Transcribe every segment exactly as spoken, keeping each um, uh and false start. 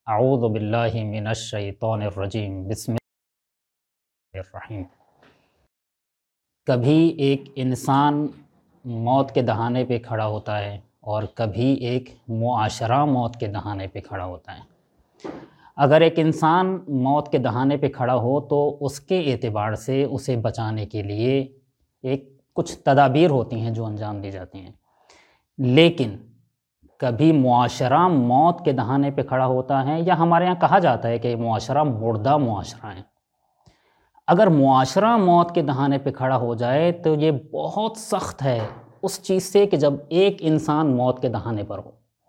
اعوذ باللہ من الشیطان الرجیم، بسم اللہ الرحیم۔ کبھی ایک انسان موت کے دہانے پہ کھڑا ہوتا ہے اور کبھی ایک معاشرہ موت کے دہانے پہ کھڑا ہوتا ہے۔ اگر ایک انسان موت کے دہانے پہ کھڑا ہو تو اس کے اعتبار سے اسے بچانے کے لیے ایک کچھ تدابیر ہوتی ہیں جو انجام دی جاتی ہیں، لیکن کبھی معاشرہ موت کے دہانے پہ کھڑا ہوتا ہے، یا ہمارے ہاں کہا جاتا ہے کہ معاشرہ مردہ معاشرہ ہے۔ اگر معاشرہ موت کے دہانے پہ کھڑا ہو جائے تو یہ بہت سخت ہے اس چیز سے کہ جب ایک انسان موت کے دہانے پر ہو۔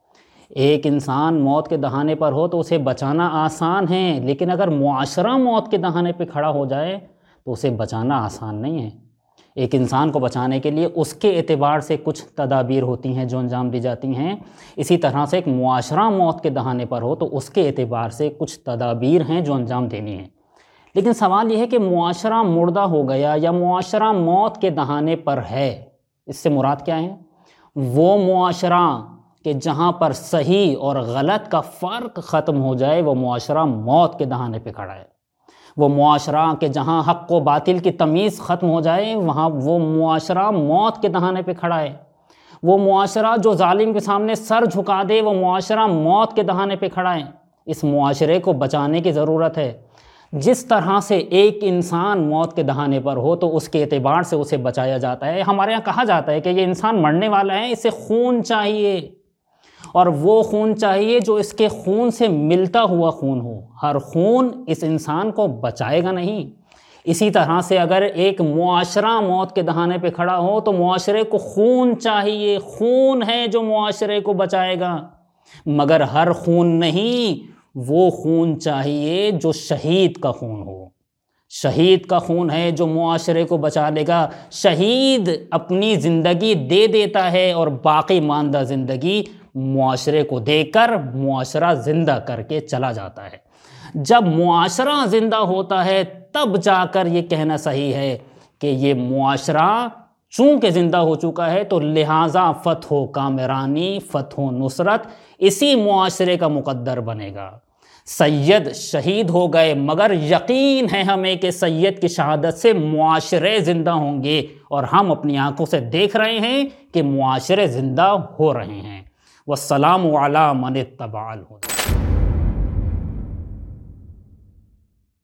ایک انسان موت کے دہانے پر ہو تو اسے بچانا آسان ہے، لیکن اگر معاشرہ موت کے دہانے پہ کھڑا ہو جائے تو اسے بچانا آسان نہیں ہے۔ ایک انسان کو بچانے کے لیے اس کے اعتبار سے کچھ تدابیر ہوتی ہیں جو انجام دی جاتی ہیں، اسی طرح سے ایک معاشرہ موت کے دہانے پر ہو تو اس کے اعتبار سے کچھ تدابیر ہیں جو انجام دینی ہیں۔ لیکن سوال یہ ہے کہ معاشرہ مردہ ہو گیا یا معاشرہ موت کے دہانے پر ہے، اس سے مراد کیا ہے؟ وہ معاشرہ کہ جہاں پر صحیح اور غلط کا فرق ختم ہو جائے وہ معاشرہ موت کے دہانے پہ کھڑا ہے۔ وہ معاشرہ کہ جہاں حق و باطل کی تمیز ختم ہو جائے وہاں وہ معاشرہ موت کے دہانے پہ کھڑا ہے۔ وہ معاشرہ جو ظالم کے سامنے سر جھکا دے وہ معاشرہ موت کے دہانے پہ کھڑا ہے۔ اس معاشرے کو بچانے کی ضرورت ہے۔ جس طرح سے ایک انسان موت کے دہانے پر ہو تو اس کے اعتبار سے اسے بچایا جاتا ہے۔ ہمارے یہاں کہا جاتا ہے کہ یہ انسان مرنے والا ہے، اسے خون چاہیے، اور وہ خون چاہیے جو اس کے خون سے ملتا ہوا خون ہو۔ ہر خون اس انسان کو بچائے گا نہیں۔ اسی طرح سے اگر ایک معاشرہ موت کے دہانے پہ کھڑا ہو تو معاشرے کو خون چاہیے، خون ہے جو معاشرے کو بچائے گا، مگر ہر خون نہیں، وہ خون چاہیے جو شہید کا خون ہو۔ شہید کا خون ہے جو معاشرے کو بچا لے گا۔ شہید اپنی زندگی دے دیتا ہے اور باقی ماندہ زندگی معاشرے کو دے کر معاشرہ زندہ کر کے چلا جاتا ہے۔ جب معاشرہ زندہ ہوتا ہے تب جا کر یہ کہنا صحیح ہے کہ یہ معاشرہ چونکہ زندہ ہو چکا ہے تو لہٰذا فتح و کامرانی، فتح و نصرت اسی معاشرے کا مقدر بنے گا۔ سید شہید ہو گئے مگر یقین ہے ہمیں کہ سید کی شہادت سے معاشرے زندہ ہوں گے، اور ہم اپنی آنکھوں سے دیکھ رہے ہیں کہ معاشرے زندہ ہو رہے ہیں۔ والسلام علی من اتبع الہدی۔